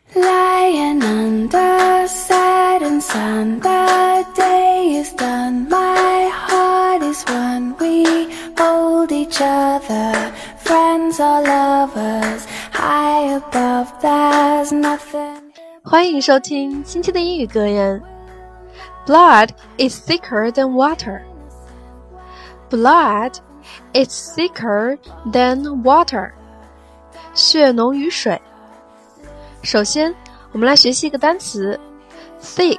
Lying under setting sun, the day is done, my heart is one, we hold each other, friends or lovers, high above, there's nothing. 欢迎收听今天的英语格言。 Blood is thicker than water. Blood is thicker than water. 血浓于水。首先我们来学习一个单词 thick,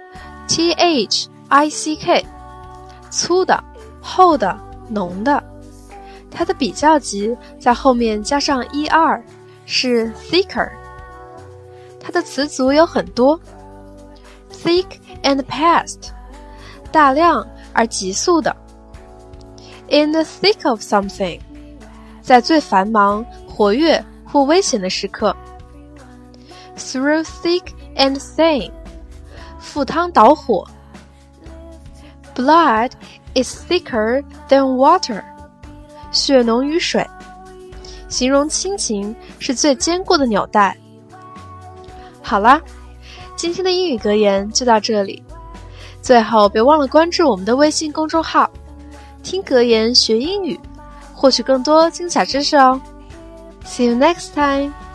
T-H-I-C-K, 粗的、厚的、浓的。它的比较级在后面加上 er 是 thicker。它的词组有很多 thick and fast, 大量而急速的。 In the thick of something, 在最繁忙、活跃或危险的时刻。Through thick and thin, 赴汤蹈火。 Blood is thicker than water, 血浓于水。形容亲情是最坚固的纽带。好啦，今天的英语格言就到这里。最后别忘了关注我们的微信公众号，听格言学英语，获取更多精彩知识哦。See you next time!